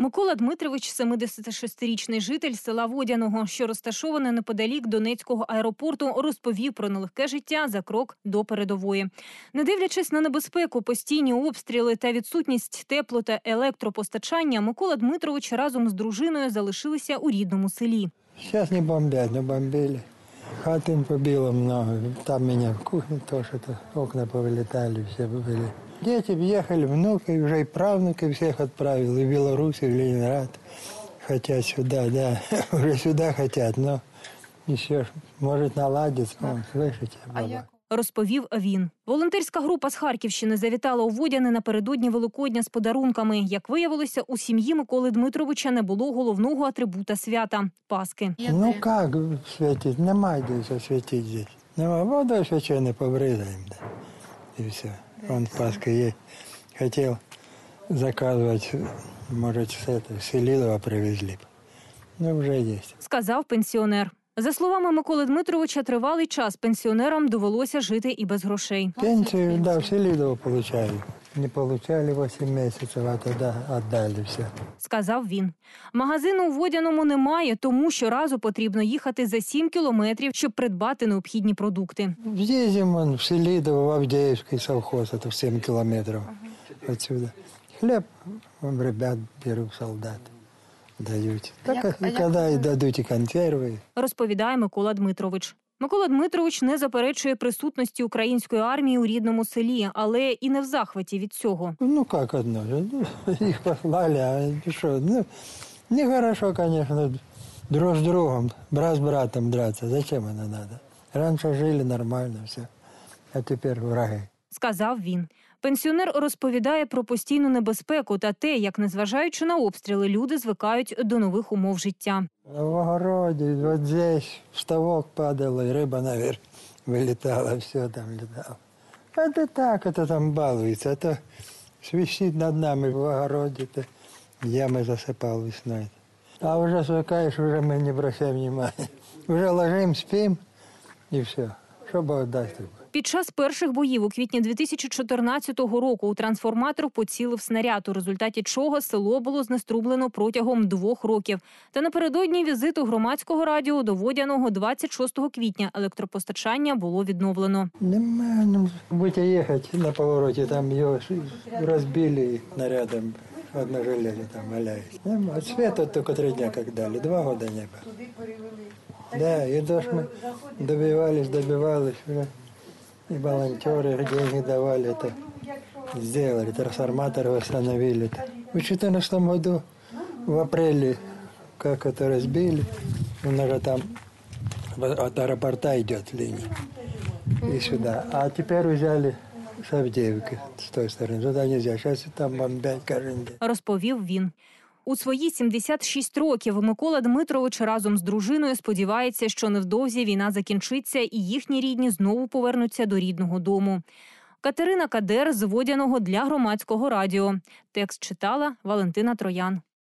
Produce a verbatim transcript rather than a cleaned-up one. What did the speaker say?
Микола Дмитрович – семидесятишестирічний житель села Водяного, що розташоване неподалік Донецького аеропорту, розповів про нелегке життя за крок до передової. Не дивлячись на небезпеку, постійні обстріли та відсутність тепло- та електропостачання, Микола Дмитрович разом з дружиною залишилися у рідному селі. Зараз не бомблять, не бомбили. Хатин побило много. Там меня в кухне тоже окна повылетали, все были. Дети въехали, внуки, уже и правнуки всех отправил. И в Беларусь, и в Ленинград. Хотят сюда, да. Уже сюда хотят, но еще может наладиться. Вон, слышите, баба? Розповів він. Волонтерська група з Харківщини завітала у Водяне напередодні Великодня з подарунками. Як виявилося, у сім'ї Миколи Дмитровича не було головного атрибута свята – Паски. Ну как светить? Нема где светить здесь. Нема водой священной побрызгаем, да. И все. Он Паска есть. Хотел заказывать, может, с этого Селидова привезли. Ну, уже есть. Сказав пенсіонер. За словами Миколи Дмитровича, тривалий час пенсіонерам довелося жити і без грошей. Пенсию, да, в Селидово получали. Не получали восемь месяцев, а тогда отдали все. Сказав він. Магазину у Водяному немає, тому щоразу потрібно їхати за сім кілометрів, щоб придбати необхідні продукти. Ездим он в Селидово, в Авдеевский совхоз, это в семь километров отсюда. Хлеб ребят берут, солдат. Дають. Так, і коли і дадуть і консерви. Розповідає Микола Дмитрович. Микола Дмитрович не заперечує присутності української армії у рідному селі, але і не в захваті від цього. Ну, як одно ж, ну, їх послали, а що, ну, не хорошо, звісно, друг з другом, брат з братом драться. Зачем воно треба? Раніше жили нормально, все, а тепер враги. Сказав він. Пенсіонер розповідає про постійну небезпеку та те, як, незважаючи на обстріли, люди звикають до нових умов життя. В огороді, от здесь ставок падало, і риба наверх вилітала, все там літало. А це так, це там балується, а то свищить над нами в огороді, то ями засипав весною. А вже звикаєш, вже ми не обращаємо внимання. Вже ложимо, спимо і все. Що Бог дасть тобі. Під час перших боїв у квітні дві тисячі чотирнадцятого року у трансформатор поцілив снаряд, у результаті чого село було знеструблено протягом двох років. Та напередодні візиту громадського радіо до Водяного двадцять шостого квітня електропостачання було відновлено. Нема, ну, будете їхати на повороті, там його розбили снарядом, одне железо там валяється. Нема, світу тільки три дня як дали, два роки не було. Да, і то ж ми добивались, добивались, и волонтеры деньги давали, это сделали, трансформатор восстановили. В две тысячи четырнадцатом году, в апреле, как это разбили, у нас же там от аэропорта идет линия, и сюда. А теперь взяли с Авдеевки, с той стороны, туда нельзя, сейчас там бомбят каждый день. Розповів він. У свої сімдесят шість років Микола Дмитрович разом з дружиною сподівається, що невдовзі війна закінчиться і їхні рідні знову повернуться до рідного дому. Катерина Кадер з Водяного для громадського радіо. Текст читала Валентина Троян.